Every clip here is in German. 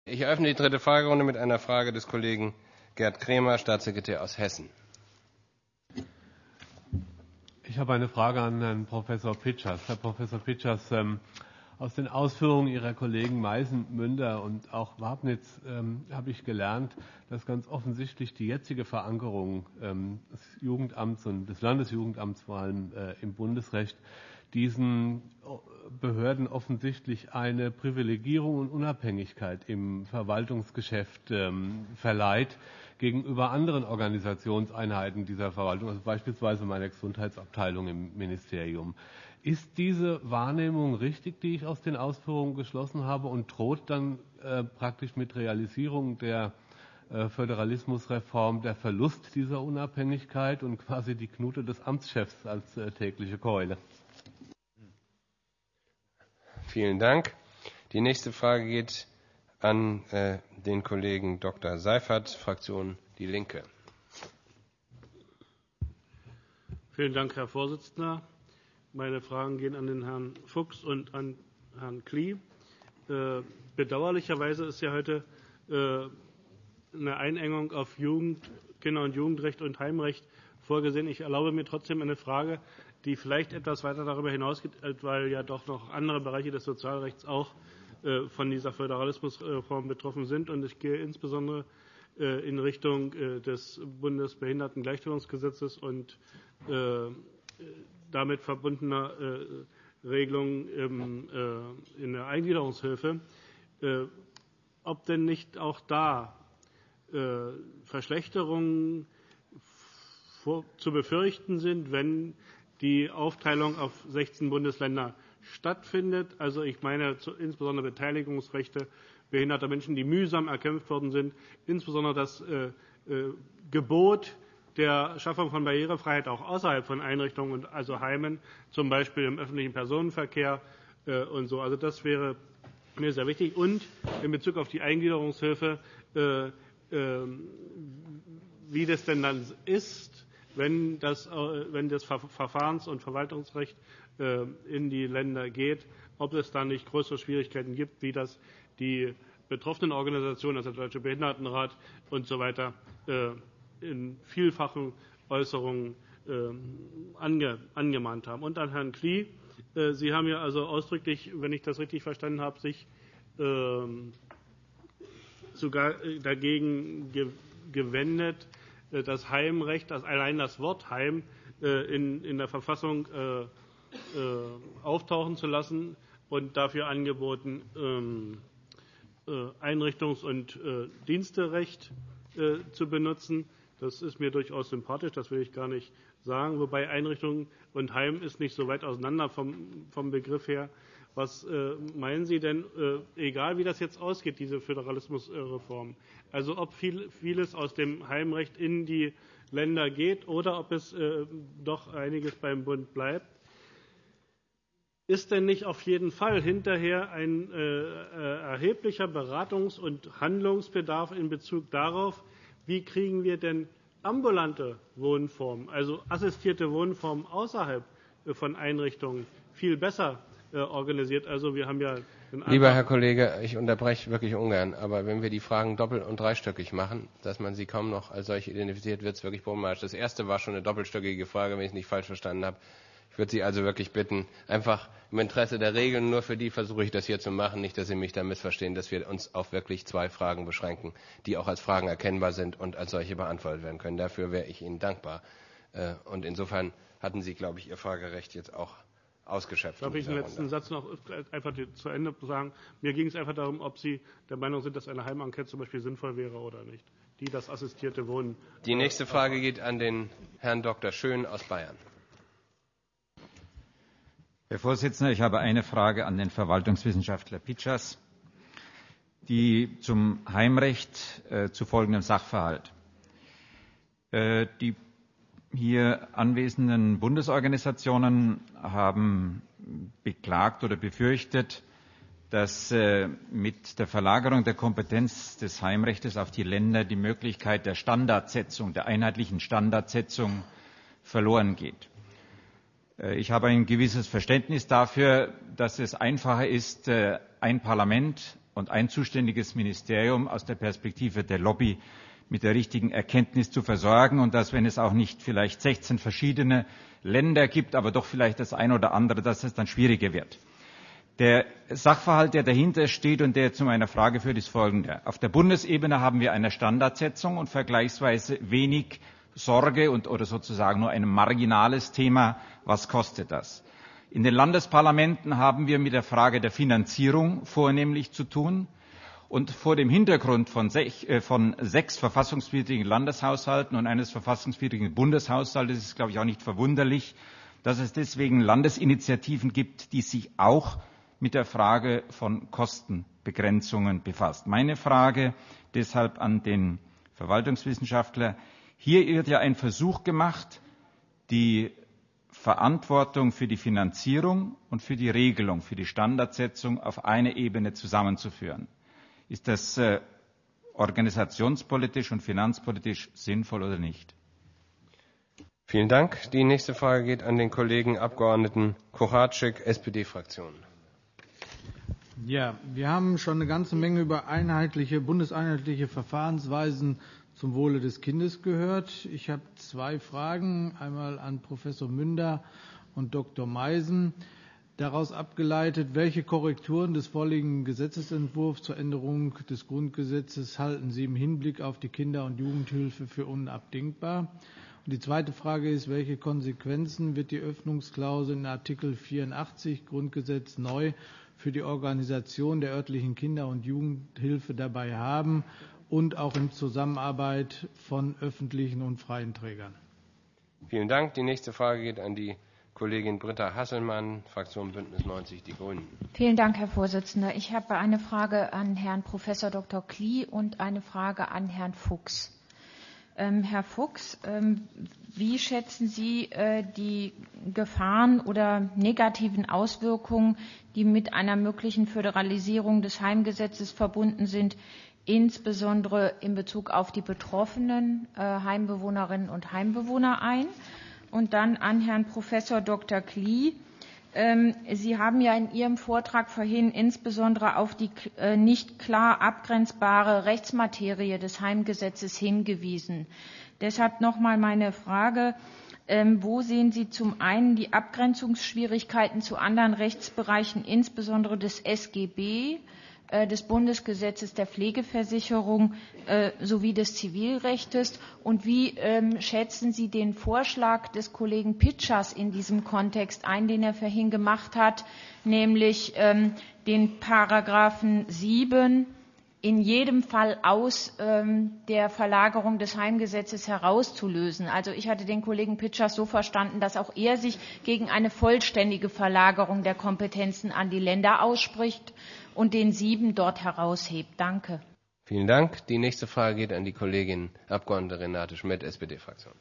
Ich eröffne die dritte Fragerunde mit einer Frage des Kollegen Gerd Kremer, Staatssekretär aus Hessen. Ich habe eine Frage an Herrn Professor Pitschers. Herr Professor Pitschers, aus den Ausführungen Ihrer Kollegen Meißen, Münder und auch Wabnitz habe ich gelernt, dass ganz offensichtlich die jetzige Verankerung des Jugendamts und des Landesjugendamts vor allem im Bundesrecht diesen Behörden offensichtlich eine Privilegierung und Unabhängigkeit im Verwaltungsgeschäft verleiht gegenüber anderen Organisationseinheiten dieser Verwaltung, also beispielsweise meiner Gesundheitsabteilung im Ministerium. Ist diese Wahrnehmung richtig, die ich aus den Ausführungen geschlossen habe, und droht dann praktisch mit Realisierung der Föderalismusreform der Verlust dieser Unabhängigkeit und quasi die Knute des Amtschefs als tägliche Keule? Vielen Dank. Die nächste Frage geht an den Kollegen Dr. Seifert, Fraktion Die Linke. Vielen Dank, Herr Vorsitzender. Meine Fragen gehen an den Herrn Fuchs und an Herrn Klee. Bedauerlicherweise ist ja heute eine Einengung auf Kinder- und Jugendrecht und Heimrecht vorgesehen. Ich erlaube mir trotzdem eine Frage, die vielleicht etwas weiter darüber hinausgeht, weil ja doch noch andere Bereiche des Sozialrechts auch von dieser Föderalismusreform betroffen sind. Und ich gehe insbesondere in Richtung des Bundesbehindertengleichstellungsgesetzes und damit verbundener Regelungen in der Eingliederungshilfe, ob denn nicht auch da Verschlechterungen zu befürchten sind, wenn die Aufteilung auf 16 Bundesländer stattfindet. Also ich meine insbesondere Beteiligungsrechte behinderter Menschen, die mühsam erkämpft worden sind, insbesondere das Gebot der Schaffung von Barrierefreiheit auch außerhalb von Einrichtungen und also Heimen, zum Beispiel im öffentlichen Personenverkehr und so. Also das wäre mir sehr wichtig. Und in Bezug auf die Eingliederungshilfe, wie das denn dann ist, wenn das Verfahrens- und Verwaltungsrecht in die Länder geht, ob es da nicht größere Schwierigkeiten gibt, wie das die betroffenen Organisationen, also der Deutsche Behindertenrat und so weiter, in vielfachen Äußerungen angemahnt haben. Und an Herrn Klee. Sie haben ja also ausdrücklich, wenn ich das richtig verstanden habe, sich sogar dagegen gewendet, das Heimrecht, allein das Wort Heim in der Verfassung auftauchen zu lassen und dafür angeboten, Einrichtungs- und Diensterecht zu benutzen. Das ist mir durchaus sympathisch, das will ich gar nicht sagen. Wobei Einrichtung und Heim ist nicht so weit auseinander vom Begriff her. Was meinen Sie denn, egal wie das jetzt ausgeht, diese Föderalismusreform, also ob vieles aus dem Heimrecht in die Länder geht oder ob es doch einiges beim Bund bleibt? Ist denn nicht auf jeden Fall hinterher ein erheblicher Beratungs- und Handlungsbedarf in Bezug darauf, wie kriegen wir denn ambulante Wohnformen, also assistierte Wohnformen außerhalb von Einrichtungen, viel besser organisiert? Also wir haben ja Lieber Herr Kollege, ich unterbreche wirklich ungern, aber wenn wir die Fragen doppelt- und dreistöckig machen, dass man sie kaum noch als solche identifiziert, wird es wirklich problematisch. Das erste war schon eine doppelstöckige Frage, wenn ich es nicht falsch verstanden habe. Ich würde Sie also wirklich bitten, einfach im Interesse der Regeln, nur für die versuche ich das hier zu machen, nicht, dass Sie mich da missverstehen, dass wir uns auf wirklich 2 Fragen beschränken, die auch als Fragen erkennbar sind und als solche beantwortet werden können. Dafür wäre ich Ihnen dankbar. Und insofern hatten Sie, glaube ich, Ihr Fragerecht jetzt auch ausgeschöpft. Darf ich den letzten Satz noch einfach zu Ende sagen? Mir ging es einfach darum, ob Sie der Meinung sind, dass eine Heimenquete zum Beispiel sinnvoll wäre oder nicht, die das assistierte Wohnen. Die nächste Frage geht an den Herrn Dr. Schön aus Bayern. Herr Vorsitzender, ich habe eine Frage an den Verwaltungswissenschaftler Pitschers, die zum Heimrecht zu folgendem Sachverhalt. Die hier anwesenden Bundesorganisationen haben beklagt oder befürchtet, dass mit der Verlagerung der Kompetenz des Heimrechts auf die Länder die Möglichkeit der Standardsetzung, der einheitlichen Standardsetzung verloren geht. Ich habe ein gewisses Verständnis dafür, dass es einfacher ist, ein Parlament und ein zuständiges Ministerium aus der Perspektive der Lobby mit der richtigen Erkenntnis zu versorgen und dass, wenn es auch nicht vielleicht 16 verschiedene Länder gibt, aber doch vielleicht das eine oder andere, dass es dann schwieriger wird. Der Sachverhalt, der dahinter steht und der zu meiner Frage führt, ist folgender. Auf der Bundesebene haben wir eine Standardsetzung und vergleichsweise wenig Sorge oder sozusagen nur ein marginales Thema. Was kostet das? In den Landesparlamenten haben wir mit der Frage der Finanzierung vornehmlich zu tun. Und vor dem Hintergrund von 6 verfassungswidrigen Landeshaushalten und eines verfassungswidrigen Bundeshaushaltes ist es, glaube ich, auch nicht verwunderlich, dass es deswegen Landesinitiativen gibt, die sich auch mit der Frage von Kostenbegrenzungen befasst. Meine Frage deshalb an den Verwaltungswissenschaftler. Hier wird ja ein Versuch gemacht, die Verantwortung für die Finanzierung und für die Regelung, für die Standardsetzung auf eine Ebene zusammenzuführen. Ist das organisationspolitisch und finanzpolitisch sinnvoll oder nicht? Vielen Dank. Die nächste Frage geht an den Kollegen Abgeordneten Kochatschek, SPD-Fraktion. Ja, wir haben schon eine ganze Menge über bundeseinheitliche Verfahrensweisen zum Wohle des Kindes gehört. Ich habe 2 Fragen, einmal an Professor Münder und Dr. Meisen. Daraus abgeleitet, welche Korrekturen des vorliegenden Gesetzesentwurfs zur Änderung des Grundgesetzes halten Sie im Hinblick auf die Kinder- und Jugendhilfe für unabdingbar? Und die zweite Frage ist, welche Konsequenzen wird die Öffnungsklausel in Artikel 84 Grundgesetz neu für die Organisation der örtlichen Kinder- und Jugendhilfe dabei haben und auch in Zusammenarbeit von öffentlichen und freien Trägern? Vielen Dank. Die nächste Frage geht an die Kollegin Britta Hasselmann, Fraktion Bündnis 90 Die Grünen. Vielen Dank, Herr Vorsitzender. Ich habe eine Frage an Herrn Professor Dr. Klie und eine Frage an Herrn Fuchs. Herr Fuchs, wie schätzen Sie die Gefahren oder negativen Auswirkungen, die mit einer möglichen Föderalisierung des Heimgesetzes verbunden sind, insbesondere in Bezug auf die betroffenen Heimbewohnerinnen und Heimbewohner ein? Und dann an Herrn Professor Dr. Klie. Sie haben ja in Ihrem Vortrag vorhin insbesondere auf die nicht klar abgrenzbare Rechtsmaterie des Heimgesetzes hingewiesen. Deshalb nochmal meine Frage, wo sehen Sie zum einen die Abgrenzungsschwierigkeiten zu anderen Rechtsbereichen, insbesondere des SGB, des Bundesgesetzes der Pflegeversicherung sowie des Zivilrechts, und wie schätzen Sie den Vorschlag des Kollegen Pitschers in diesem Kontext ein, den er vorhin gemacht hat, nämlich den Paragraphen 7 in jedem Fall aus der Verlagerung des Heimgesetzes herauszulösen? Also ich hatte den Kollegen Pitschers so verstanden, dass auch er sich gegen eine vollständige Verlagerung der Kompetenzen an die Länder ausspricht und den 7 dort heraushebt. Danke. Vielen Dank. Die nächste Frage geht an die Kollegin Abgeordnete Renate Schmidt, SPD-Fraktion.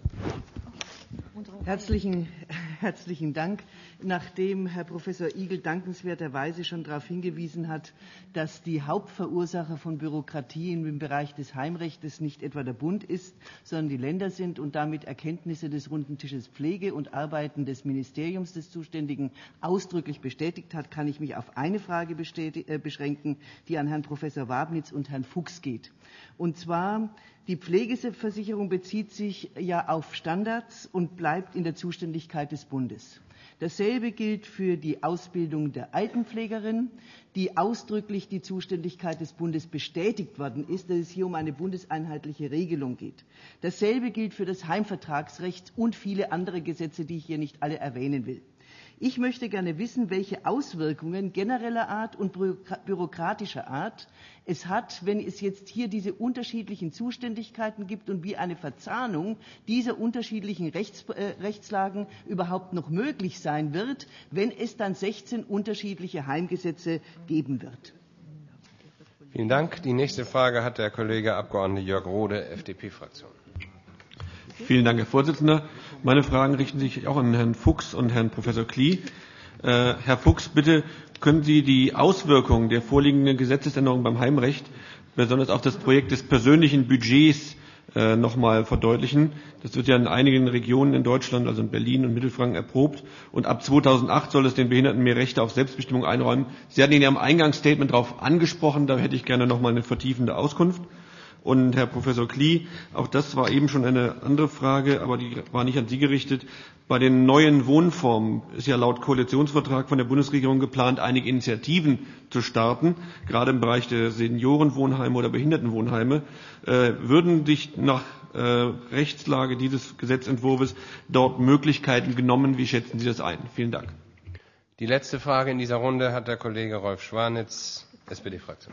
Herzlichen Dank. Nachdem Herr Professor Igel dankenswerterweise schon darauf hingewiesen hat, dass die Hauptverursacher von Bürokratie im Bereich des Heimrechts nicht etwa der Bund ist, sondern die Länder sind und damit Erkenntnisse des Runden Tisches Pflege und Arbeiten des Ministeriums des Zuständigen ausdrücklich bestätigt hat, kann ich mich auf eine Frage beschränken, die an Herrn Professor Wabnitz und Herrn Fuchs geht. Und zwar, die Pflegeversicherung bezieht sich ja auf Standards und bleibt in der Zuständigkeit des Bundes. Dasselbe gilt für die Ausbildung der Altenpflegerin, die ausdrücklich die Zuständigkeit des Bundes bestätigt worden ist, dass es hier um eine bundeseinheitliche Regelung geht. Dasselbe gilt für das Heimvertragsrecht und viele andere Gesetze, die ich hier nicht alle erwähnen will. Ich möchte gerne wissen, welche Auswirkungen genereller Art und bürokratischer Art es hat, wenn es jetzt hier diese unterschiedlichen Zuständigkeiten gibt und wie eine Verzahnung dieser unterschiedlichen Rechtslagen überhaupt noch möglich sein wird, wenn es dann 16 unterschiedliche Heimgesetze geben wird. Vielen Dank. Die nächste Frage hat der Kollege Abgeordnete Jörg Rohde, FDP-Fraktion. Vielen Dank, Herr Vorsitzender. Meine Fragen richten sich auch an Herrn Fuchs und Herrn Professor Klie. Herr Fuchs, bitte können Sie die Auswirkungen der vorliegenden Gesetzesänderung beim Heimrecht, besonders auf das Projekt des persönlichen Budgets noch mal verdeutlichen. Das wird ja in einigen Regionen in Deutschland, also in Berlin und Mittelfranken, erprobt. Und ab 2008 soll es den Behinderten mehr Rechte auf Selbstbestimmung einräumen. Sie hatten in Ihrem Eingangsstatement darauf angesprochen, da hätte ich gerne noch mal eine vertiefende Auskunft. Und Herr Professor Klie, auch das war eben schon eine andere Frage, aber die war nicht an Sie gerichtet. Bei den neuen Wohnformen ist ja laut Koalitionsvertrag von der Bundesregierung geplant, einige Initiativen zu starten, gerade im Bereich der Seniorenwohnheime oder Behindertenwohnheime. Würden sich nach Rechtslage dieses Gesetzentwurfs dort Möglichkeiten genommen? Wie schätzen Sie das ein? Vielen Dank. Die letzte Frage in dieser Runde hat der Kollege Rolf Schwanitz, SPD-Fraktion.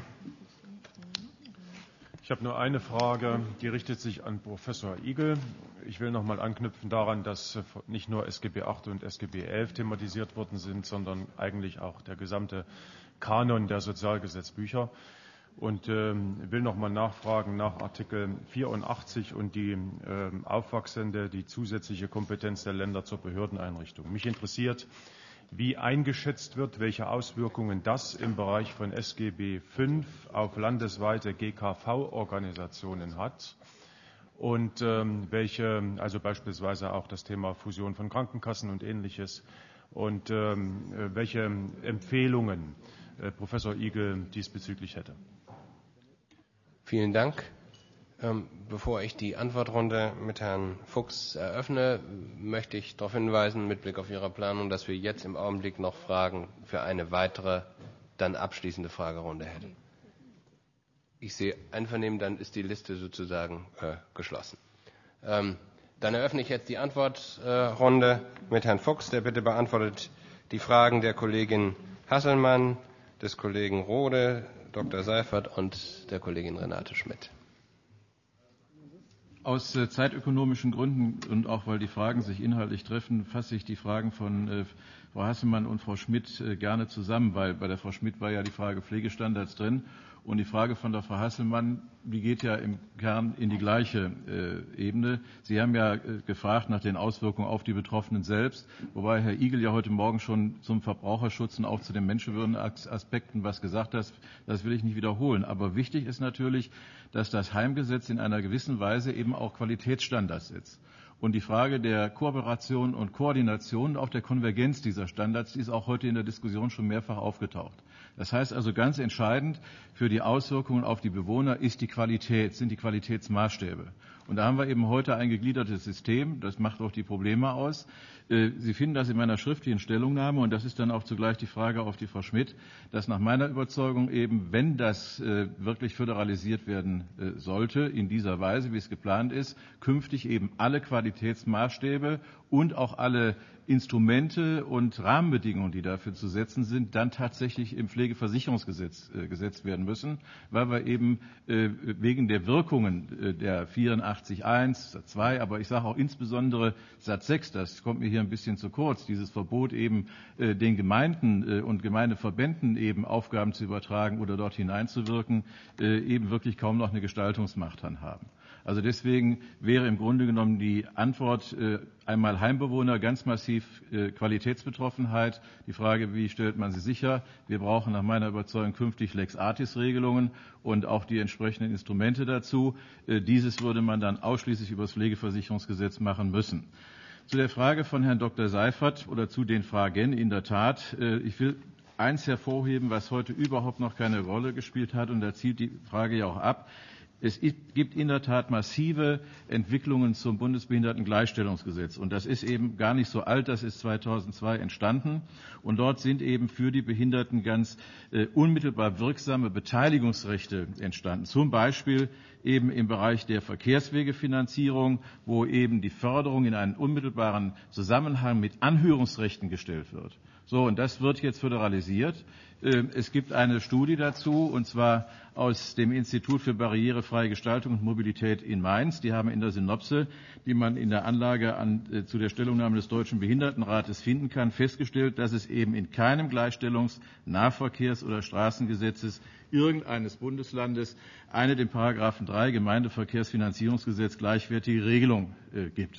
Ich habe nur eine Frage, die richtet sich an Professor Igel. Ich will noch mal anknüpfen daran, dass nicht nur SGB VIII und SGB XI thematisiert worden sind, sondern eigentlich auch der gesamte Kanon der Sozialgesetzbücher. Und will noch mal nachfragen nach Artikel 84 und die aufwachsende, die zusätzliche Kompetenz der Länder zur Behördeneinrichtung. Mich interessiert, wie eingeschätzt wird, welche Auswirkungen das im Bereich von SGB V auf landesweite GKV-Organisationen hat und welche, also beispielsweise auch das Thema Fusion von Krankenkassen und Ähnliches, und welche Empfehlungen Professor Igel diesbezüglich hätte. Vielen Dank. Bevor ich die Antwortrunde mit Herrn Fuchs eröffne, möchte ich darauf hinweisen, mit Blick auf Ihre Planung, dass wir jetzt im Augenblick noch Fragen für eine weitere, dann abschließende Fragerunde hätten. Ich sehe Einvernehmen, dann ist die Liste sozusagen geschlossen. Dann eröffne ich jetzt die Antwortrunde mit Herrn Fuchs, der bitte beantwortet die Fragen der Kollegin Hasselmann, des Kollegen Rohde, Dr. Seifert und der Kollegin Renate Schmidt. Aus zeitökonomischen Gründen und auch weil die Fragen sich inhaltlich treffen, fasse ich die Fragen von Frau Hasselmann und Frau Schmidt gerne zusammen, weil bei der Frau Schmidt war ja die Frage Pflegestandards drin und die Frage von der Frau Hasselmann, die geht ja im Kern in die gleiche Ebene. Sie haben ja gefragt nach den Auswirkungen auf die Betroffenen selbst, wobei Herr Igel ja heute Morgen schon zum Verbraucherschutz und auch zu den Menschenwürdenaspekten was gesagt hat. Das will ich nicht wiederholen. Aber wichtig ist natürlich, dass das Heimgesetz in einer gewissen Weise eben auch Qualitätsstandards setzt. Und die Frage der Kooperation und Koordination, auch der Konvergenz dieser Standards, die ist auch heute in der Diskussion schon mehrfach aufgetaucht. Das heißt also, ganz entscheidend für die Auswirkungen auf die Bewohner ist die Qualität, sind die Qualitätsmaßstäbe. Und da haben wir eben heute ein gegliedertes System, das macht auch die Probleme aus. Sie finden das in meiner schriftlichen Stellungnahme, und das ist dann auch zugleich die Frage auf die Frau Schmidt, dass nach meiner Überzeugung eben, wenn das wirklich föderalisiert werden sollte, in dieser Weise, wie es geplant ist, künftig eben alle Qualitätsmaßstäbe und auch alle Instrumente und Rahmenbedingungen, die dafür zu setzen sind, dann tatsächlich im Pflegeversicherungsgesetz gesetzt werden müssen, weil wir eben wegen der Wirkungen der 84.1, Satz 2, aber ich sage auch insbesondere Satz 6, das kommt mir hier ein bisschen zu kurz, dieses Verbot eben den Gemeinden und Gemeindeverbänden eben Aufgaben zu übertragen oder dort hineinzuwirken, eben wirklich kaum noch eine Gestaltungsmacht haben. Also deswegen wäre im Grunde genommen die Antwort einmal Heimbewohner, ganz massiv Qualitätsbetroffenheit. Die Frage, wie stellt man sie sicher? Wir brauchen nach meiner Überzeugung künftig Lex-Artis-Regelungen und auch die entsprechenden Instrumente dazu. Dieses würde man dann ausschließlich über das Pflegeversicherungsgesetz machen müssen. Zu der Frage von Herrn Dr. Seifert oder zu den Fragen in der Tat. Ich will eins hervorheben, was heute überhaupt noch keine Rolle gespielt hat, und da zielt die Frage ja auch ab. Es gibt in der Tat massive Entwicklungen zum Bundesbehindertengleichstellungsgesetz. Und das ist eben gar nicht so alt, das ist 2002 entstanden. Und dort sind eben für die Behinderten ganz unmittelbar wirksame Beteiligungsrechte entstanden. Zum Beispiel eben im Bereich der Verkehrswegefinanzierung, wo eben die Förderung in einen unmittelbaren Zusammenhang mit Anhörungsrechten gestellt wird. So, und das wird jetzt föderalisiert. Es gibt eine Studie dazu, und zwar aus dem Institut für barrierefreie Gestaltung und Mobilität in Mainz. Die haben in der Synopse, die man in der Anlage zu der Stellungnahme des Deutschen Behindertenrates finden kann, festgestellt, dass es eben in keinem Gleichstellungs-, Nahverkehrs- oder Straßengesetzes irgendeines Bundeslandes eine dem Paragraphen 3 Gemeindeverkehrsfinanzierungsgesetz gleichwertige Regelung gibt.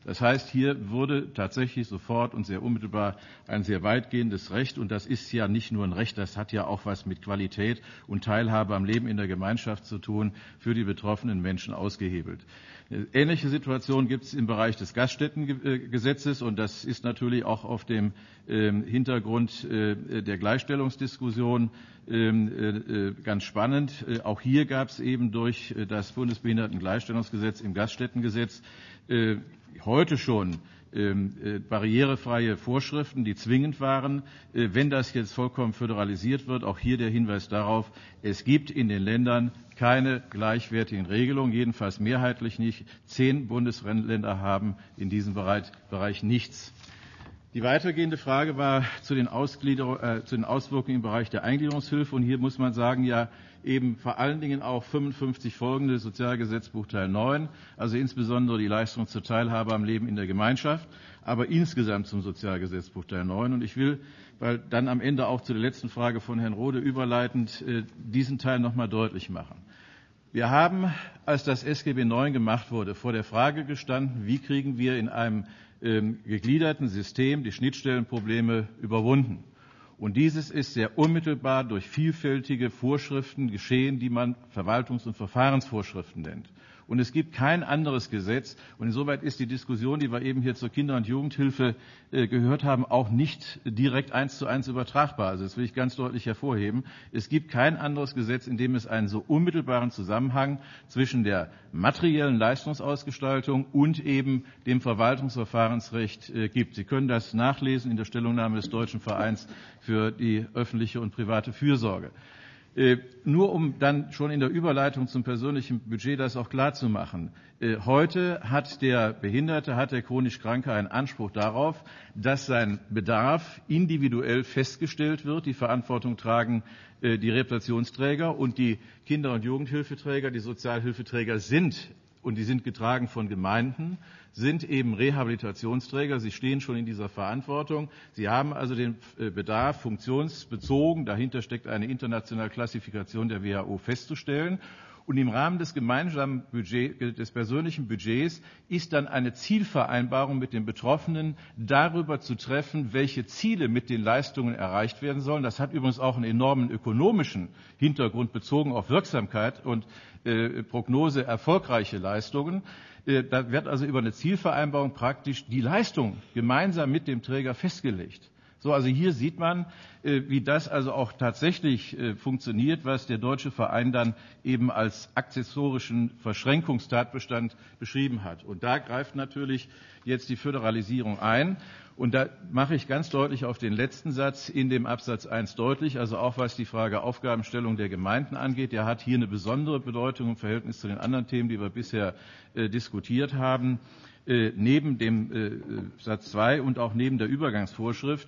Das heißt, hier wurde tatsächlich sofort und sehr unmittelbar ein sehr weitgehendes Recht, und das ist ja nicht nur ein Recht, das hat ja auch was mit Qualität und Teilhabe am Leben in der Gemeinschaft zu tun, für die betroffenen Menschen ausgehebelt. Eine ähnliche Situation gibt es im Bereich des Gaststättengesetzes, und das ist natürlich auch auf dem Hintergrund der Gleichstellungsdiskussion ganz spannend. Auch hier gab es eben durch das Bundesbehindertengleichstellungsgesetz im Gaststättengesetz heute schon barrierefreie Vorschriften, die zwingend waren. Wenn das jetzt vollkommen föderalisiert wird, auch hier der Hinweis darauf, es gibt in den Ländern keine gleichwertigen Regelungen, jedenfalls mehrheitlich nicht. 10 Bundesländer haben in diesem Bereich nichts. Die weitergehende Frage war zu den Auswirkungen im Bereich der Eingliederungshilfe. Und hier muss man sagen, ja, eben vor allen Dingen auch 55 folgende Sozialgesetzbuch Teil 9, also insbesondere die Leistung zur Teilhabe am Leben in der Gemeinschaft, aber insgesamt zum Sozialgesetzbuch Teil 9. Und ich will, weil dann am Ende auch zu der letzten Frage von Herrn Rohde überleitend diesen Teil noch mal deutlich machen. Wir haben, als das SGB IX gemacht wurde, vor der Frage gestanden, wie kriegen wir in einem gegliederten System die Schnittstellenprobleme überwunden. Und dieses ist sehr unmittelbar durch vielfältige Vorschriften geschehen, die man Verwaltungs- und Verfahrensvorschriften nennt. Und es gibt kein anderes Gesetz. Und insoweit ist die Diskussion, die wir eben hier zur Kinder- und Jugendhilfe gehört haben, auch nicht direkt 1:1 übertragbar. Also das will ich ganz deutlich hervorheben. Es gibt kein anderes Gesetz, in dem es einen so unmittelbaren Zusammenhang zwischen der materiellen Leistungsausgestaltung und eben dem Verwaltungsverfahrensrecht gibt. Sie können das nachlesen in der Stellungnahme des Deutschen Vereins für die öffentliche und private Fürsorge. Nur um dann schon in der Überleitung zum persönlichen Budget das auch klar zu machen. Heute hat der Behinderte, hat der chronisch Kranke einen Anspruch darauf, dass sein Bedarf individuell festgestellt wird. Die Verantwortung tragen die Reputationsträger und die Kinder- und Jugendhilfeträger. Die Sozialhilfeträger sind, und die sind getragen von Gemeinden, sind eben Rehabilitationsträger. Sie stehen schon in dieser Verantwortung. Sie haben also den Bedarf funktionsbezogen, dahinter steckt eine internationale Klassifikation der WHO, festzustellen. Und im Rahmen des gemeinsamen des persönlichen Budgets ist dann eine Zielvereinbarung mit den Betroffenen darüber zu treffen, welche Ziele mit den Leistungen erreicht werden sollen. Das hat übrigens auch einen enormen ökonomischen Hintergrund bezogen auf Wirksamkeit und Prognose erfolgreiche Leistungen. Da wird also über eine Zielvereinbarung praktisch die Leistung gemeinsam mit dem Träger festgelegt. So, also hier sieht man, wie das also auch tatsächlich funktioniert, was der Deutsche Verein dann eben als akzessorischen Verschränkungstatbestand beschrieben hat. Und da greift natürlich jetzt die Föderalisierung ein. Und da mache ich ganz deutlich auf den letzten Satz in dem Absatz 1 deutlich, also auch was die Frage Aufgabenstellung der Gemeinden angeht. Der hat hier eine besondere Bedeutung im Verhältnis zu den anderen Themen, die wir bisher diskutiert haben. Neben dem Satz 2 und auch neben der Übergangsvorschrift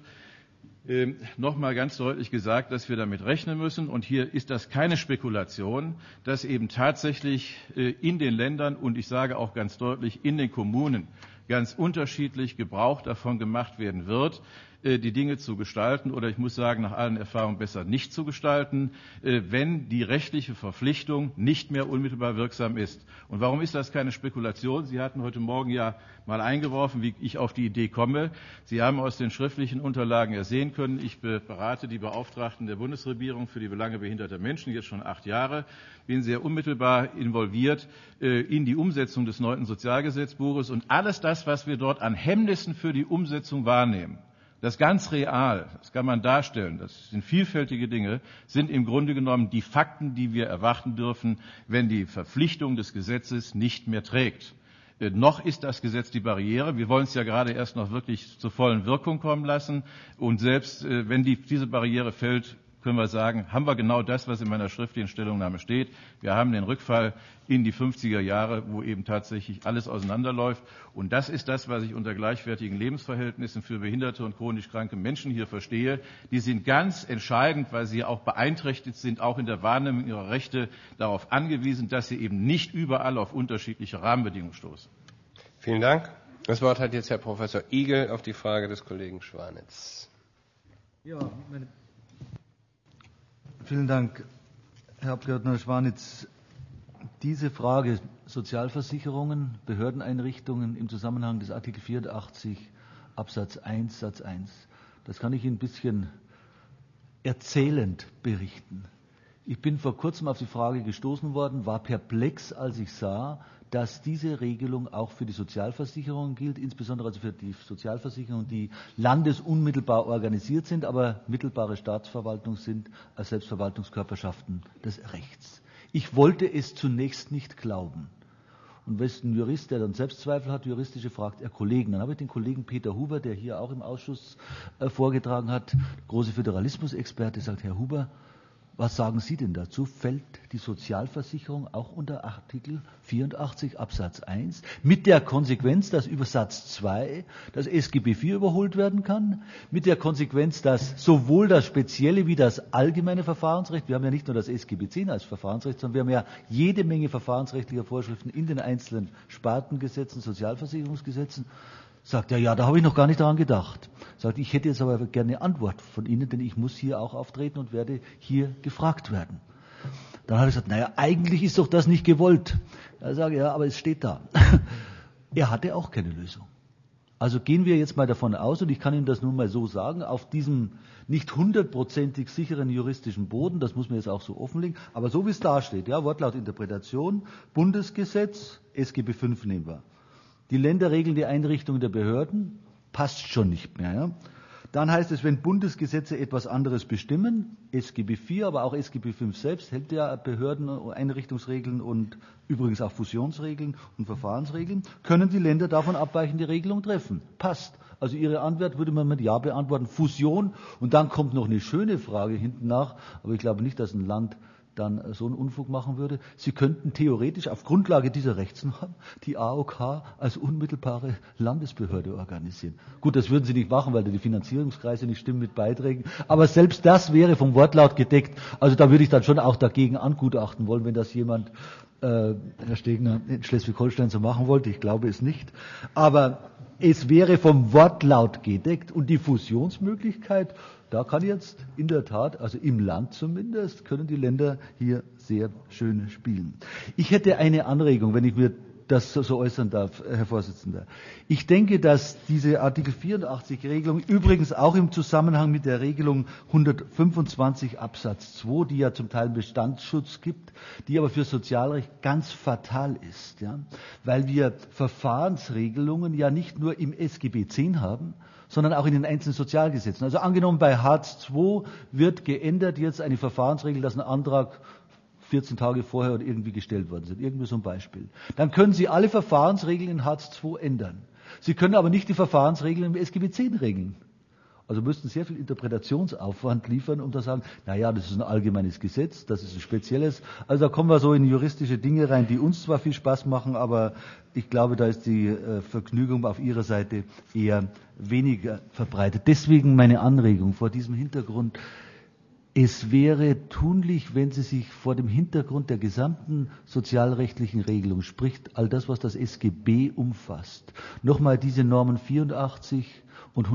noch mal ganz deutlich gesagt, dass wir damit rechnen müssen. Und hier ist das keine Spekulation, dass eben tatsächlich in den Ländern und ich sage auch ganz deutlich in den Kommunen ganz unterschiedlich Gebrauch davon gemacht werden wird, die Dinge zu gestalten oder ich muss sagen, nach allen Erfahrungen besser nicht zu gestalten, wenn die rechtliche Verpflichtung nicht mehr unmittelbar wirksam ist. Und warum ist das keine Spekulation? Sie hatten heute Morgen ja mal eingeworfen, wie ich auf die Idee komme. Sie haben aus den schriftlichen Unterlagen ersehen können, ich berate die Beauftragten der Bundesregierung für die Belange behinderter Menschen jetzt schon 8 Jahre, bin sehr unmittelbar involviert in die Umsetzung des 9. Sozialgesetzbuches und alles das, was wir dort an Hemmnissen für die Umsetzung wahrnehmen, das ganz real, das kann man darstellen, das sind vielfältige Dinge, sind im Grunde genommen die Fakten, die wir erwarten dürfen, wenn die Verpflichtung des Gesetzes nicht mehr trägt. Noch ist das Gesetz die Barriere. Wir wollen es ja gerade erst noch wirklich zur vollen Wirkung kommen lassen. Und selbst wenn diese Barriere fällt, können wir sagen, haben wir genau das, was in meiner schriftlichen Stellungnahme steht. Wir haben den Rückfall in die 50er Jahre, wo eben tatsächlich alles auseinanderläuft. Und das ist das, was ich unter gleichwertigen Lebensverhältnissen für behinderte und chronisch kranke Menschen hier verstehe. Die sind ganz entscheidend, weil sie auch beeinträchtigt sind, auch in der Wahrnehmung ihrer Rechte darauf angewiesen, dass sie eben nicht überall auf unterschiedliche Rahmenbedingungen stoßen. Vielen Dank. Das Wort hat jetzt Herr Professor Igel auf die Frage des Kollegen Schwanitz. Ja, vielen Dank, Herr Abgeordneter Schwanitz. diese Frage Sozialversicherungen, Behördeneinrichtungen im Zusammenhang des Artikel 84 Absatz 1 Satz 1, das kann ich Ihnen ein bisschen erzählend berichten. Ich bin vor kurzem auf die Frage gestoßen worden, war perplex, als ich sah, dass diese Regelung auch für die Sozialversicherungen gilt, insbesondere also für die Sozialversicherungen, die landesunmittelbar organisiert sind, aber mittelbare Staatsverwaltung sind als Selbstverwaltungskörperschaften des Rechts. Ich wollte es zunächst nicht glauben. Und wenn ein Jurist, der dann Selbstzweifel hat, juristische, fragt er Kollegen. Dann habe ich den Kollegen Peter Huber, der hier auch im Ausschuss vorgetragen hat, große Föderalismusexperte, sagt, Herr Huber, was sagen Sie denn dazu? Fällt die Sozialversicherung auch unter Artikel 84 Absatz 1 mit der Konsequenz, dass über Satz 2 das SGB IV überholt werden kann, mit der Konsequenz, dass sowohl das spezielle wie das allgemeine Verfahrensrecht, wir haben ja nicht nur das SGB X als Verfahrensrecht, sondern wir haben ja jede Menge verfahrensrechtlicher Vorschriften in den einzelnen Spartengesetzen, Sozialversicherungsgesetzen. Sagt er, ja, da habe ich noch gar nicht daran gedacht. Sagt, ich hätte jetzt aber gerne eine Antwort von Ihnen, denn ich muss hier auch auftreten und werde hier gefragt werden. Dann habe ich gesagt, naja, eigentlich ist doch das nicht gewollt. Er sagt, ja, aber es steht da. Er hatte auch keine Lösung. Also gehen wir jetzt mal davon aus, und ich kann Ihnen das nun mal so sagen, auf diesem nicht 100% sicheren juristischen Boden, das muss man jetzt auch so offenlegen, aber so wie es da steht, ja, Wortlaut Interpretation, Bundesgesetz, SGB V nehmen wir. Die Länder regeln die Einrichtung der Behörden, passt schon nicht mehr. Ja? Dann heißt es, wenn Bundesgesetze etwas anderes bestimmen, SGB IV, aber auch SGB V selbst hält ja Behörden, Einrichtungsregeln und übrigens auch Fusionsregeln und Verfahrensregeln, können die Länder davon abweichende Regelung treffen. Passt. Also Ihre Antwort würde man mit Ja beantworten, Fusion. Und dann kommt noch eine schöne Frage hinten nach, aber ich glaube nicht, dass ein Land dann so einen Unfug machen würde. Sie könnten theoretisch auf Grundlage dieser Rechtsnorm die AOK als unmittelbare Landesbehörde organisieren. Gut, das würden Sie nicht machen, weil da die Finanzierungskreise nicht stimmen mit Beiträgen. Aber selbst das wäre vom Wortlaut gedeckt. Also da würde ich dann schon auch dagegen angutachten wollen, wenn das jemand, Herr Stegner, in Schleswig-Holstein so machen wollte. Ich glaube es nicht. Aber es wäre vom Wortlaut gedeckt und die Fusionsmöglichkeit, da kann jetzt in der Tat, also im Land zumindest, können die Länder hier sehr schön spielen. Ich hätte eine Anregung, wenn ich mir das so äußern darf, Herr Vorsitzender. Ich denke, dass diese Artikel 84 Regelung, übrigens auch im Zusammenhang mit der Regelung 125 Absatz 2, die ja zum Teil Bestandsschutz gibt, die aber für Sozialrecht ganz fatal ist, ja, weil wir Verfahrensregelungen ja nicht nur im SGB X haben, sondern auch in den einzelnen Sozialgesetzen. Also angenommen, bei Hartz II wird geändert jetzt eine Verfahrensregel, dass ein Antrag 14 Tage vorher oder irgendwie gestellt worden sind. Irgendwie so ein Beispiel. Dann können Sie alle Verfahrensregeln in Hartz II ändern. Sie können aber nicht die Verfahrensregeln im SGB X regeln. Also müssten sehr viel Interpretationsaufwand liefern, um zu sagen, naja, das ist ein allgemeines Gesetz, das ist ein spezielles. Also da kommen wir so in juristische Dinge rein, die uns zwar viel Spaß machen, aber ich glaube, da ist die Vergnügung auf Ihrer Seite eher weniger verbreitet. Deswegen meine Anregung vor diesem Hintergrund. Es wäre tunlich, wenn Sie sich vor dem Hintergrund der gesamten sozialrechtlichen Regelung, sprich all das, was das SGB umfasst, nochmal diese Normen 84 und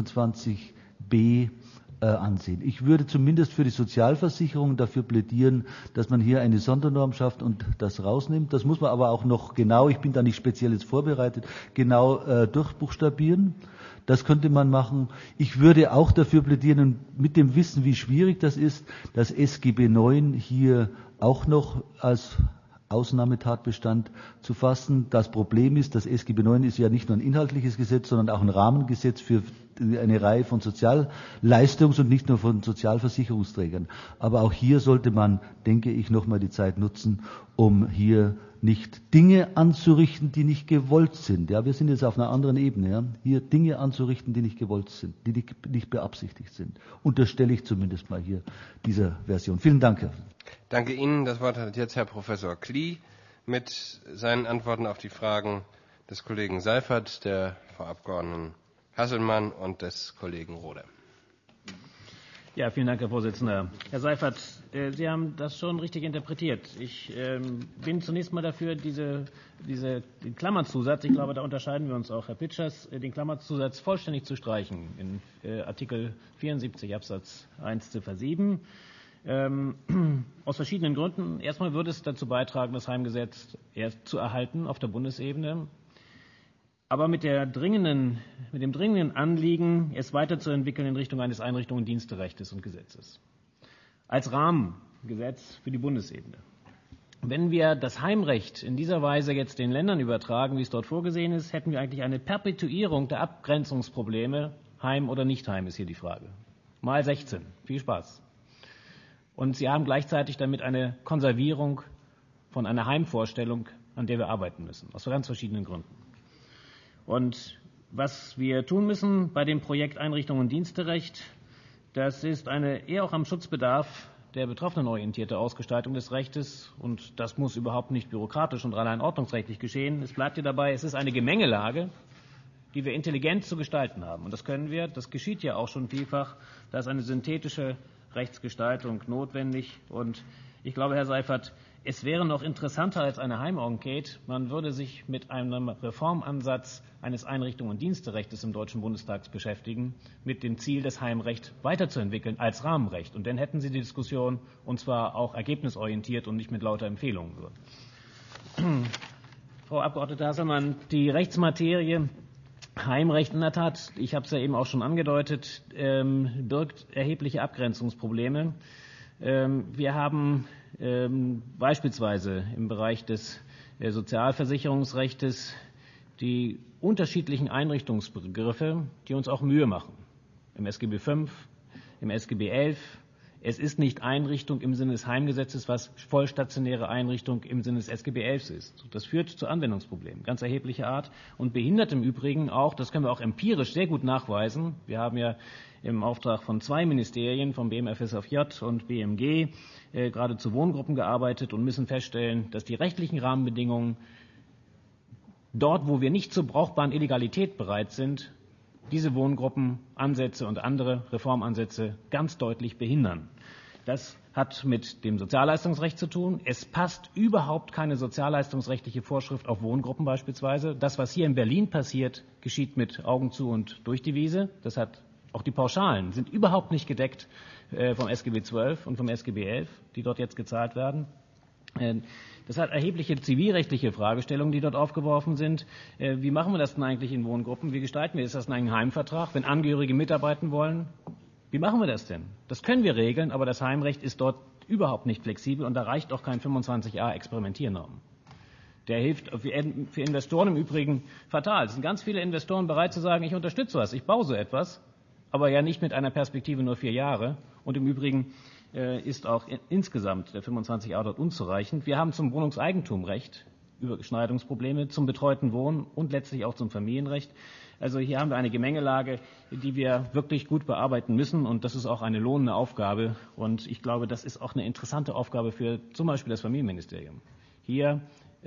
125b ansehen. Ich würde zumindest für die Sozialversicherung dafür plädieren, dass man hier eine Sondernorm schafft und das rausnimmt. Das muss man aber auch noch genau, ich bin da nicht speziell jetzt vorbereitet, genau durchbuchstabieren. Das könnte man machen. Ich würde auch dafür plädieren, und mit dem Wissen, wie schwierig das ist, das SGB IX hier auch noch als Ausnahmetatbestand zu fassen. Das Problem ist, das SGB IX ist ja nicht nur ein inhaltliches Gesetz, sondern auch ein Rahmengesetz für eine Reihe von Sozialleistungs- und nicht nur von Sozialversicherungsträgern. Aber auch hier sollte man, denke ich, nochmal die Zeit nutzen, um hier nicht Dinge anzurichten, die nicht gewollt sind. Ja, wir sind jetzt auf einer anderen Ebene. Ja. Hier Dinge anzurichten, die nicht gewollt sind, die nicht beabsichtigt sind. Unterstelle ich zumindest mal hier dieser Version. Vielen Dank, Herr. Danke Ihnen. Das Wort hat jetzt Herr Professor Klie mit seinen Antworten auf die Fragen des Kollegen Seifert, der Frau Abgeordneten Hasselmann und des Kollegen Rohde. Ja, vielen Dank, Herr Vorsitzender. Herr Seifert, Sie haben das schon richtig interpretiert. Ich bin zunächst mal dafür, den Klammerzusatz, ich glaube, da unterscheiden wir uns auch, Herr Pitschers, den Klammerzusatz vollständig zu streichen in Artikel 74 Absatz 1 Ziffer 7. Aus verschiedenen Gründen. Erstmal würde es dazu beitragen, das Heimgesetz erst zu erhalten auf der Bundesebene. Aber mit dem dringenden Anliegen, es weiterzuentwickeln in Richtung eines Einrichtungen- und Diensterechtes und Gesetzes. Als Rahmengesetz für die Bundesebene. Wenn wir das Heimrecht in dieser Weise jetzt den Ländern übertragen, wie es dort vorgesehen ist, hätten wir eigentlich eine Perpetuierung der Abgrenzungsprobleme. Heim oder nicht Heim ist hier die Frage. Mal 16. Viel Spaß. Und Sie haben gleichzeitig damit eine Konservierung von einer Heimvorstellung, an der wir arbeiten müssen. Aus ganz verschiedenen Gründen. Und was wir tun müssen bei dem Projekt Einrichtung und Diensterecht, das ist eine eher auch am Schutzbedarf der Betroffenen orientierte Ausgestaltung des Rechtes. Und das muss überhaupt nicht bürokratisch und allein ordnungsrechtlich geschehen. Es bleibt hier dabei, es ist eine Gemengelage, die wir intelligent zu gestalten haben. Und das können wir, das geschieht ja auch schon vielfach, da ist eine synthetische Rechtsgestaltung notwendig. Und ich glaube, Herr Seifert, es wäre noch interessanter als eine Heimenquete. Man würde sich mit einem Reformansatz eines Einrichtungs- und Diensterechtes im Deutschen Bundestag beschäftigen, mit dem Ziel, das Heimrecht weiterzuentwickeln als Rahmenrecht. Und dann hätten Sie die Diskussion, und zwar auch ergebnisorientiert und nicht mit lauter Empfehlungen. Frau Abgeordnete Hasselmann, die Rechtsmaterie Heimrecht in der Tat, ich habe es ja eben auch schon angedeutet, birgt erhebliche Abgrenzungsprobleme. Wir haben beispielsweise im Bereich des Sozialversicherungsrechts die unterschiedlichen Einrichtungsbegriffe, die uns auch Mühe machen. Im SGB V, im SGB XI. Es ist nicht Einrichtung im Sinne des Heimgesetzes, was vollstationäre Einrichtung im Sinne des SGB XI ist. Das führt zu Anwendungsproblemen, ganz erheblicher Art, und behindert im Übrigen auch, das können wir auch empirisch sehr gut nachweisen. Wir haben ja im Auftrag von 2 Ministerien, vom BMFSFJ und BMG, gerade zu Wohngruppen gearbeitet und müssen feststellen, dass die rechtlichen Rahmenbedingungen dort, wo wir nicht zur brauchbaren Illegalität bereit sind, diese Wohngruppenansätze und andere Reformansätze ganz deutlich behindern. Das hat mit dem Sozialleistungsrecht zu tun. Es passt überhaupt keine sozialleistungsrechtliche Vorschrift auf Wohngruppen beispielsweise. Das, was hier in Berlin passiert, geschieht mit Augen zu und durch die Wiese. Das hat auch die Pauschalen sind überhaupt nicht gedeckt vom SGB XII und vom SGB XI, die dort jetzt gezahlt werden. Das hat erhebliche zivilrechtliche Fragestellungen, die dort aufgeworfen sind. Wie machen wir das denn eigentlich in Wohngruppen? Wie gestalten wir das? Ist das ein Heimvertrag, wenn Angehörige mitarbeiten wollen? Wie machen wir das denn? Das können wir regeln, aber das Heimrecht ist dort überhaupt nicht flexibel und da reicht auch kein 25a Experimentiernorm. Der hilft für Investoren im Übrigen fatal. Es sind ganz viele Investoren bereit zu sagen, ich unterstütze was, ich baue so etwas, aber ja nicht mit einer Perspektive nur 4 Jahre. Und im Übrigen ist auch insgesamt der 25a dort unzureichend. Wir haben zum Wohnungseigentumrecht Überschneidungsprobleme, zum betreuten Wohnen und letztlich auch zum Familienrecht. Also hier haben wir eine Gemengelage, die wir wirklich gut bearbeiten müssen, und das ist auch eine lohnende Aufgabe. Und ich glaube, das ist auch eine interessante Aufgabe für zum Beispiel das Familienministerium. Hier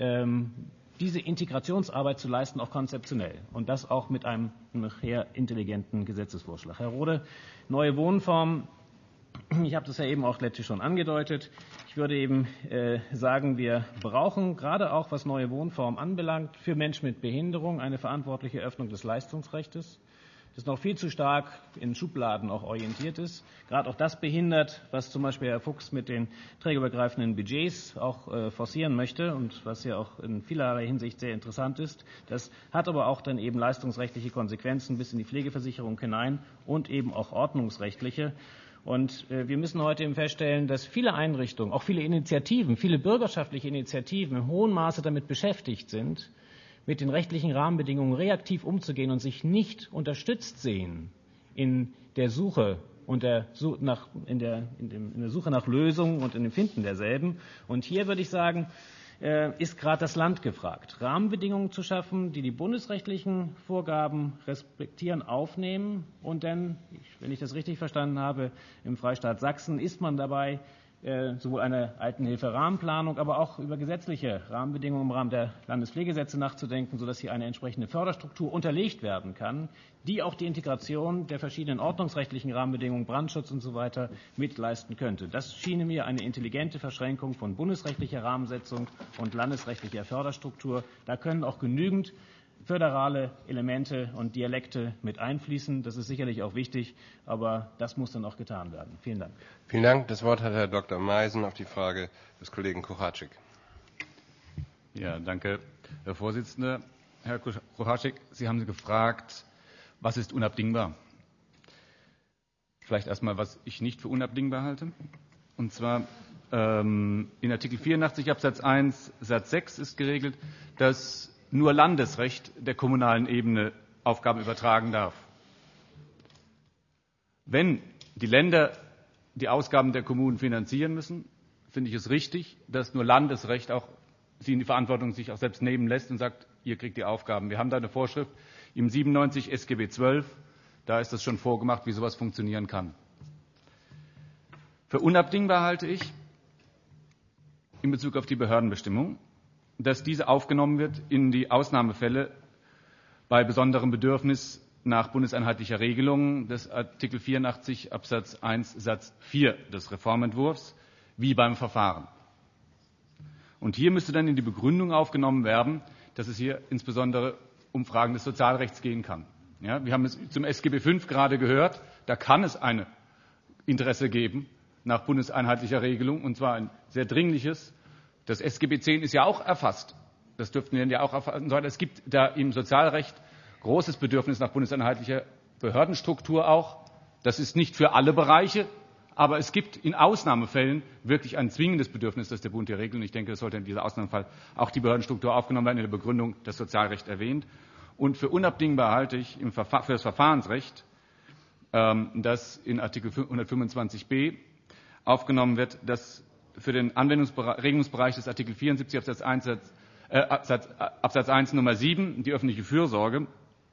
diese Integrationsarbeit zu leisten, auch konzeptionell, und das auch mit einem nachher intelligenten Gesetzesvorschlag. Herr Rohde, neue Wohnformen. Ich habe das ja eben auch letztlich schon angedeutet. Ich würde eben sagen, wir brauchen gerade auch, was neue Wohnformen anbelangt, für Menschen mit Behinderung eine verantwortliche Öffnung des Leistungsrechts, das noch viel zu stark in Schubladen auch orientiert ist. Gerade auch das behindert, was zum Beispiel Herr Fuchs mit den trägerübergreifenden Budgets auch forcieren möchte und was ja auch in vielerlei Hinsicht sehr interessant ist. Das hat aber auch dann eben leistungsrechtliche Konsequenzen bis in die Pflegeversicherung hinein und eben auch ordnungsrechtliche. Und wir müssen heute eben feststellen, dass viele Einrichtungen, auch viele Initiativen, viele bürgerschaftliche Initiativen im hohen Maße damit beschäftigt sind, mit den rechtlichen Rahmenbedingungen reaktiv umzugehen und sich nicht unterstützt sehen in der Suche und in der Suche nach Lösungen und in dem Finden derselben. Und hier würde ich sagen, ist gerade das Land gefragt, Rahmenbedingungen zu schaffen, die die bundesrechtlichen Vorgaben respektieren, aufnehmen. Und dann, wenn ich das richtig verstanden habe, im Freistaat Sachsen ist man dabei, sowohl eine Altenhilfe-Rahmenplanung, aber auch über gesetzliche Rahmenbedingungen im Rahmen der Landespflegegesetze nachzudenken, sodass hier eine entsprechende Förderstruktur unterlegt werden kann, die auch die Integration der verschiedenen ordnungsrechtlichen Rahmenbedingungen, Brandschutz und so weiter mitleisten könnte. Das schien mir eine intelligente Verschränkung von bundesrechtlicher Rahmensetzung und landesrechtlicher Förderstruktur. Da können auch genügend föderale Elemente und Dialekte mit einfließen. Das ist sicherlich auch wichtig, aber das muss dann auch getan werden. Vielen Dank. Vielen Dank. Das Wort hat Herr Dr. Meisen auf die Frage des Kollegen Kucharczyk. Ja, danke, Herr Vorsitzender. Herr Kucharczyk, Sie haben gefragt, was ist unabdingbar? Vielleicht erstmal, was ich nicht für unabdingbar halte. Und zwar in Artikel 84 Absatz 1 Satz 6 ist geregelt, dass nur Landesrecht der kommunalen Ebene Aufgaben übertragen darf. Wenn die Länder die Ausgaben der Kommunen finanzieren müssen, finde ich es richtig, dass nur Landesrecht auch sie in die Verantwortung sich auch selbst nehmen lässt und sagt, ihr kriegt die Aufgaben. Wir haben da eine Vorschrift im 97 SGB 12, da ist das schon vorgemacht, wie sowas funktionieren kann. Für unabdingbar halte ich in Bezug auf die Behördenbestimmung, dass diese aufgenommen wird in die Ausnahmefälle bei besonderem Bedürfnis nach bundeseinheitlicher Regelung des Artikel 84 Absatz 1 Satz 4 des Reformentwurfs, wie beim Verfahren. Und hier müsste dann in die Begründung aufgenommen werden, dass es hier insbesondere um Fragen des Sozialrechts gehen kann. Ja, wir haben es zum SGB V gerade gehört, da kann es ein Interesse geben nach bundeseinheitlicher Regelung, und zwar ein sehr dringliches. Das SGB X ist ja auch erfasst. Das dürften wir ja auch erfassen. Es gibt da im Sozialrecht großes Bedürfnis nach bundeseinheitlicher Behördenstruktur auch. Das ist nicht für alle Bereiche, aber es gibt in Ausnahmefällen wirklich ein zwingendes Bedürfnis, das der Bund hier regelt. Und ich denke, es sollte in diesem Ausnahmefall auch die Behördenstruktur aufgenommen werden, in der Begründung das Sozialrecht erwähnt. Und für unabdingbar halte ich für das Verfahrensrecht, dass in Artikel 125b aufgenommen wird, dass für den Regelungsbereich des Artikel 74 Absatz 1 Nummer 7, die öffentliche Fürsorge,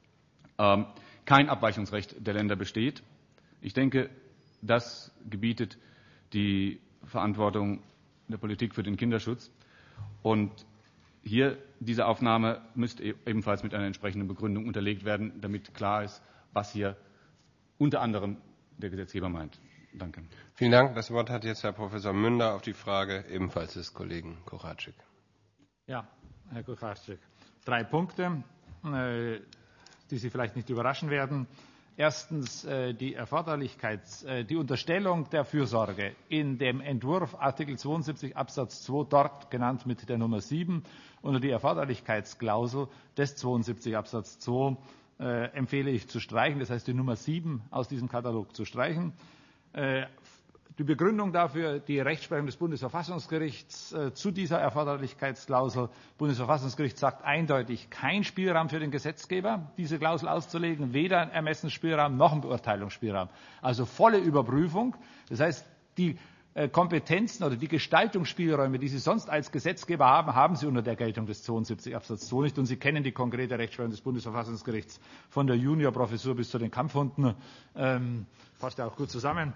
kein Abweichungsrecht der Länder besteht. Ich denke, das gebietet die Verantwortung der Politik für den Kinderschutz. Und hier diese Aufnahme müsste ebenfalls mit einer entsprechenden Begründung unterlegt werden, damit klar ist, was hier unter anderem der Gesetzgeber meint. Danke. Vielen Dank. Das Wort hat jetzt Herr Professor Münder auf die Frage ebenfalls des Kollegen Kucharczyk. Ja, Herr Kucharczyk, 3 Punkte, die Sie vielleicht nicht überraschen werden. Erstens die die Unterstellung der Fürsorge in dem Entwurf Artikel 72 Absatz 2, dort genannt mit der Nummer 7, unter die Erforderlichkeitsklausel des 72 Absatz 2 empfehle ich zu streichen, das heißt die Nummer 7 aus diesem Katalog zu streichen. Die Begründung dafür, die Rechtsprechung des Bundesverfassungsgerichts zu dieser Erforderlichkeitsklausel. Bundesverfassungsgericht sagt eindeutig, kein Spielraum für den Gesetzgeber, diese Klausel auszulegen, weder ein Ermessensspielraum noch ein Beurteilungsspielraum. Also volle Überprüfung. Das heißt, die Kompetenzen oder die Gestaltungsspielräume, die Sie sonst als Gesetzgeber haben, haben Sie unter der Geltung des 72 Absatz 2 nicht. Und Sie kennen die konkrete Rechtsprechung des Bundesverfassungsgerichts von der Juniorprofessur bis zu den Kampfhunden. Passt ja auch gut zusammen.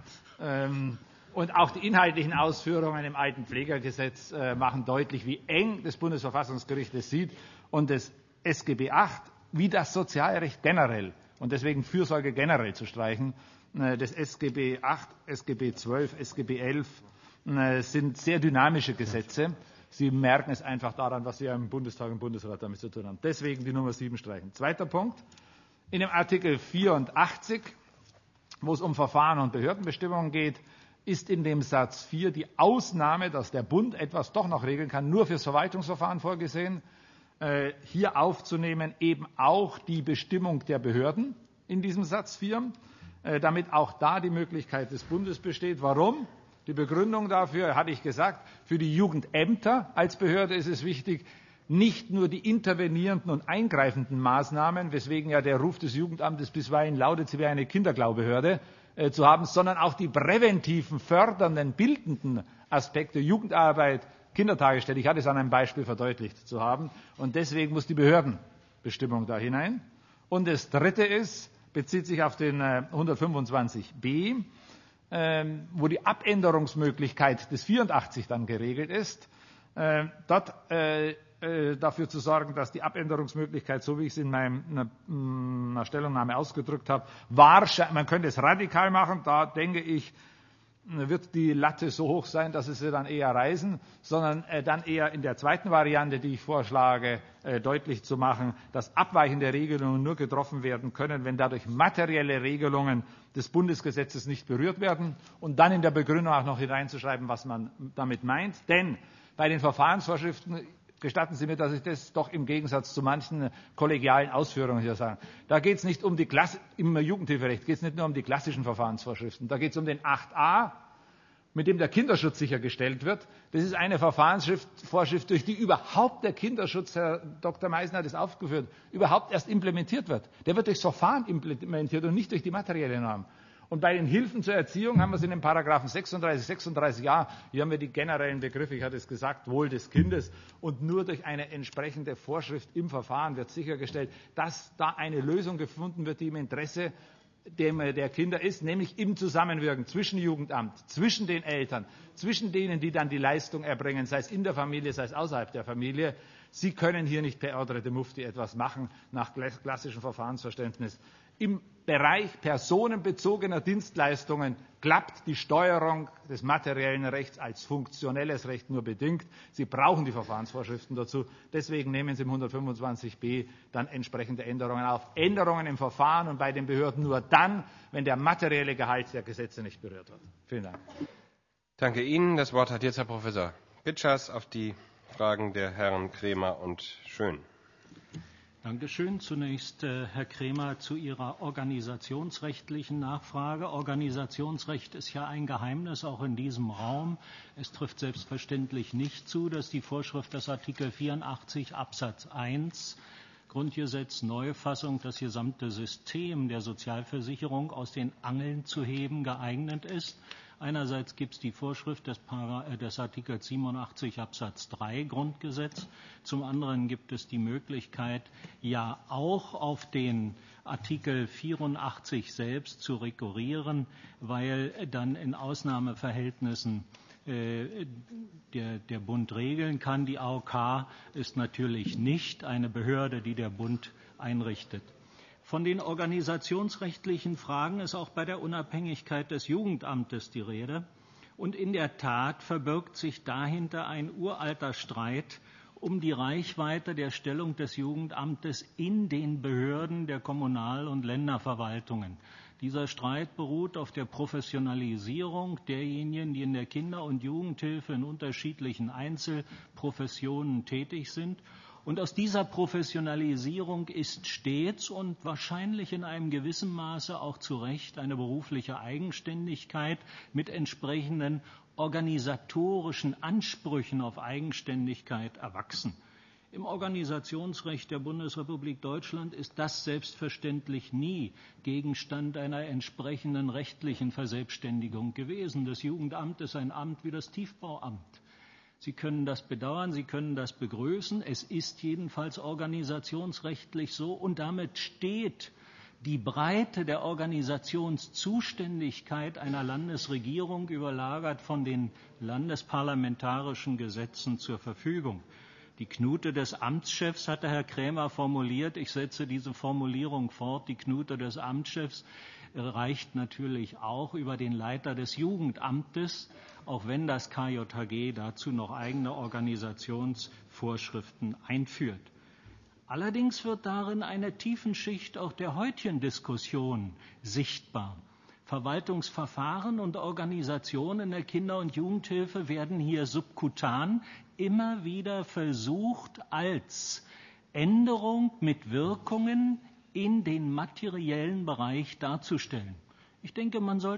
Und auch die inhaltlichen Ausführungen im Altenpflegergesetz machen deutlich, wie eng das Bundesverfassungsgericht es sieht und das SGB VIII wie das Sozialrecht generell und deswegen Fürsorge generell zu streichen. Das SGB VIII, SGB XII, SGB XI sind sehr dynamische Gesetze. Sie merken es einfach daran, was Sie im Bundestag und Bundesrat damit zu tun haben. Deswegen die Nummer 7 streichen. Zweiter Punkt. In dem Artikel 84, wo es um Verfahren und Behördenbestimmungen geht, ist in dem Satz 4 die Ausnahme, dass der Bund etwas doch noch regeln kann, nur fürs Verwaltungsverfahren vorgesehen. Hier aufzunehmen eben auch die Bestimmung der Behörden in diesem Satz 4, damit auch da die Möglichkeit des Bundes besteht. Warum? Die Begründung dafür, hatte ich gesagt, für die Jugendämter als Behörde ist es wichtig, nicht nur die intervenierenden und eingreifenden Maßnahmen, weswegen ja der Ruf des Jugendamtes bisweilen lautet, sie wäre eine Kinderglaubehörde, zu haben, sondern auch die präventiven, fördernden, bildenden Aspekte, Jugendarbeit, Kindertagesstätte, ich hatte es an einem Beispiel verdeutlicht, zu haben. Und deswegen muss die Behördenbestimmung da hinein. Und das Dritte bezieht sich auf den 125b, wo die Abänderungsmöglichkeit des 84 dann geregelt ist. Dort dafür zu sorgen, dass die Abänderungsmöglichkeit, so wie ich es in meiner Stellungnahme ausgedrückt habe, man könnte es radikal machen, da denke ich, wird die Latte so hoch sein, dass sie dann eher reißen, sondern dann eher in der zweiten Variante, die ich vorschlage, deutlich zu machen, dass abweichende Regelungen nur getroffen werden können, wenn dadurch materielle Regelungen des Bundesgesetzes nicht berührt werden, und dann in der Begründung auch noch hineinzuschreiben, was man damit meint. Denn bei den Verfahrensvorschriften, gestatten Sie mir, dass ich das doch im Gegensatz zu manchen kollegialen Ausführungen hier sage, da geht es nicht um die im Jugendhilferecht geht es nicht nur um die klassischen Verfahrensvorschriften, da geht es um den 8a, mit dem der Kinderschutz sichergestellt wird. Das ist eine Verfahrensvorschrift, durch die überhaupt der Kinderschutz, Herr Dr. Meisner hat es aufgeführt, überhaupt erst implementiert wird. Der wird durchs Verfahren implementiert und nicht durch die materielle Norm. Und bei den Hilfen zur Erziehung haben wir es in den Paragraphen 36a, hier haben wir die generellen Begriffe, ich hatte es gesagt, Wohl des Kindes, und nur durch eine entsprechende Vorschrift im Verfahren wird sichergestellt, dass da eine Lösung gefunden wird, die im Interesse der Kinder ist, nämlich im Zusammenwirken zwischen Jugendamt, zwischen den Eltern, zwischen denen, die dann die Leistung erbringen, sei es in der Familie, sei es außerhalb der Familie. Sie können hier nicht per Ordre de Mufti etwas machen nach klassischem Verfahrensverständnis. Im Bereich personenbezogener Dienstleistungen klappt die Steuerung des materiellen Rechts als funktionelles Recht nur bedingt. Sie brauchen die Verfahrensvorschriften dazu. Deswegen nehmen Sie im 125b dann entsprechende Änderungen auf. Änderungen im Verfahren und bei den Behörden nur dann, wenn der materielle Gehalt der Gesetze nicht berührt wird. Vielen Dank. Danke Ihnen. Das Wort hat jetzt Herr Professor Pitschers auf die Fragen der Herren Kremer und Schön. Dankeschön. Zunächst, Herr Kremer, zu Ihrer organisationsrechtlichen Nachfrage. Organisationsrecht ist ja ein Geheimnis, auch in diesem Raum. Es trifft selbstverständlich nicht zu, dass die Vorschrift des Artikel 84 Absatz 1 Grundgesetz Neufassung das gesamte System der Sozialversicherung aus den Angeln zu heben geeignet ist. Einerseits gibt es die Vorschrift des Artikels 87 Absatz 3 Grundgesetz. Zum anderen gibt es die Möglichkeit, ja auch auf den Artikel 84 selbst zu rekurrieren, weil dann in Ausnahmeverhältnissen der Bund regeln kann. Die AOK ist natürlich nicht eine Behörde, die der Bund einrichtet. Von den organisationsrechtlichen Fragen ist auch bei der Unabhängigkeit des Jugendamtes die Rede. Und in der Tat verbirgt sich dahinter ein uralter Streit um die Reichweite der Stellung des Jugendamtes in den Behörden der Kommunal- und Länderverwaltungen. Dieser Streit beruht auf der Professionalisierung derjenigen, die in der Kinder- und Jugendhilfe in unterschiedlichen Einzelprofessionen tätig sind. Und aus dieser Professionalisierung ist stets und wahrscheinlich in einem gewissen Maße auch zu Recht eine berufliche Eigenständigkeit mit entsprechenden organisatorischen Ansprüchen auf Eigenständigkeit erwachsen. Im Organisationsrecht der Bundesrepublik Deutschland ist das selbstverständlich nie Gegenstand einer entsprechenden rechtlichen Verselbstständigung gewesen. Das Jugendamt ist ein Amt wie das Tiefbauamt. Sie können das bedauern, Sie können das begrüßen. Es ist jedenfalls organisationsrechtlich so, und damit steht die Breite der Organisationszuständigkeit einer Landesregierung, überlagert von den landesparlamentarischen Gesetzen, zur Verfügung. Die Knute des Amtschefs hatte Herr Krämer formuliert. Ich setze diese Formulierung fort. Die Knute des Amtschefs reicht natürlich auch über den Leiter des Jugendamtes, auch wenn das KJHG dazu noch eigene Organisationsvorschriften einführt. Allerdings wird darin eine Tiefenschicht auch der heutigen Diskussion sichtbar. Verwaltungsverfahren und Organisationen der Kinder- und Jugendhilfe werden hier subkutan immer wieder versucht, als Änderung mit Wirkungen in den materiellen Bereich darzustellen. Ich denke,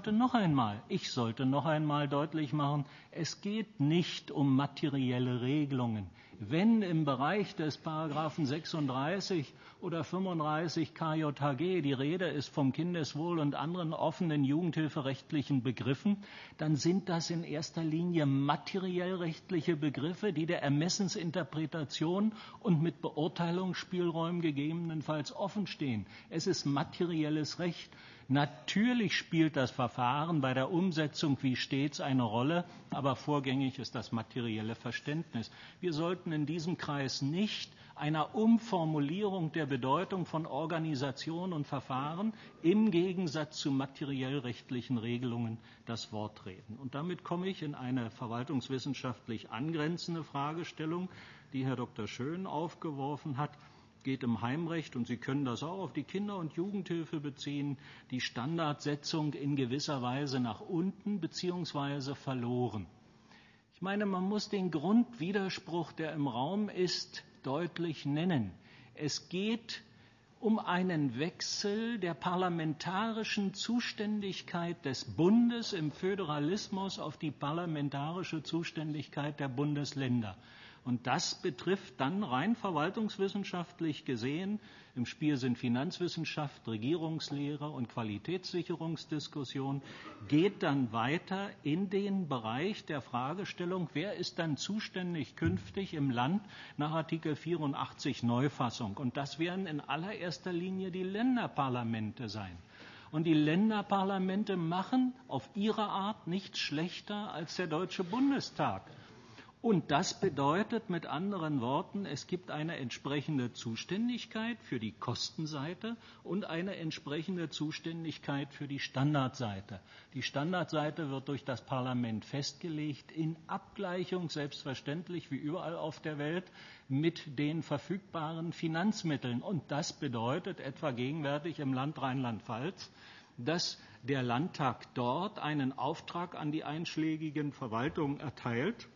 ich sollte noch einmal deutlich machen, es geht nicht um materielle Regelungen. Wenn im Bereich des Paragraphen 36 oder 35 KJHG die Rede ist vom Kindeswohl und anderen offenen jugendhilferechtlichen Begriffen, dann sind das in erster Linie materiell rechtliche Begriffe, die der Ermessensinterpretation und mit Beurteilungsspielräumen gegebenenfalls offen stehen. Es ist materielles Recht. Natürlich spielt das Verfahren bei der Umsetzung wie stets eine Rolle, aber vorgängig ist das materielle Verständnis. Wir sollten in diesem Kreis nicht einer Umformulierung der Bedeutung von Organisation und Verfahren im Gegensatz zu materiell-rechtlichen Regelungen das Wort reden. Und damit komme ich in eine verwaltungswissenschaftlich angrenzende Fragestellung, die Herr Dr. Schön aufgeworfen hat. Geht im Heimrecht, und Sie können das auch auf die Kinder- und Jugendhilfe beziehen, die Standardsetzung in gewisser Weise nach unten bzw. verloren. Ich meine, man muss den Grundwiderspruch, der im Raum ist, deutlich nennen. Es geht um einen Wechsel der parlamentarischen Zuständigkeit des Bundes im Föderalismus auf die parlamentarische Zuständigkeit der Bundesländer. Und das betrifft dann rein verwaltungswissenschaftlich gesehen, im Spiel sind Finanzwissenschaft, Regierungslehre und Qualitätssicherungsdiskussion, geht dann weiter in den Bereich der Fragestellung, wer ist dann zuständig künftig im Land nach Artikel 84 Neufassung. Und das werden in allererster Linie die Länderparlamente sein. Und die Länderparlamente machen auf ihre Art nichts schlechter als der Deutsche Bundestag. Und das bedeutet mit anderen Worten, es gibt eine entsprechende Zuständigkeit für die Kostenseite und eine entsprechende Zuständigkeit für die Standardseite. Die Standardseite wird durch das Parlament festgelegt, in Abgleichung selbstverständlich wie überall auf der Welt mit den verfügbaren Finanzmitteln. Und das bedeutet etwa gegenwärtig im Land Rheinland-Pfalz, dass der Landtag dort einen Auftrag an die einschlägigen Verwaltungen erteilt,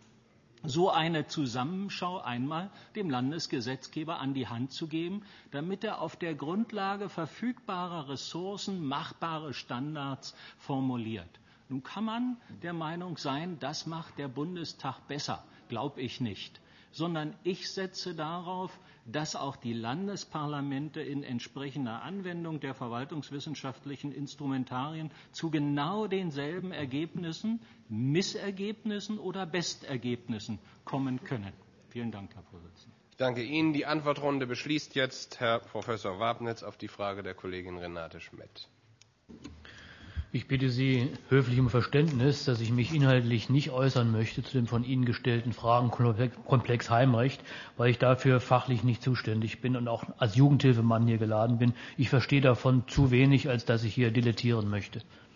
so eine Zusammenschau einmal dem Landesgesetzgeber an die Hand zu geben, damit er auf der Grundlage verfügbarer Ressourcen machbare Standards formuliert. Nun kann man der Meinung sein, das macht der Bundestag besser. Glaube ich nicht. Sondern ich setze darauf, dass auch die Landesparlamente in entsprechender Anwendung der verwaltungswissenschaftlichen Instrumentarien zu genau denselben Ergebnissen, Missergebnissen oder Bestergebnissen kommen können. Vielen Dank, Herr Vorsitzender. Ich danke Ihnen. Die Antwortrunde beschließt jetzt Herr Professor Wabnitz auf die Frage der Kollegin Renate Schmidt. Ich bitte Sie höflich um Verständnis, dass ich mich inhaltlich nicht äußern möchte zu dem von Ihnen gestellten Fragenkomplex Heimrecht, weil ich dafür fachlich nicht zuständig bin und auch als Jugendhilfemann hier geladen bin. Ich verstehe davon zu wenig, als dass ich hier dilettieren möchte.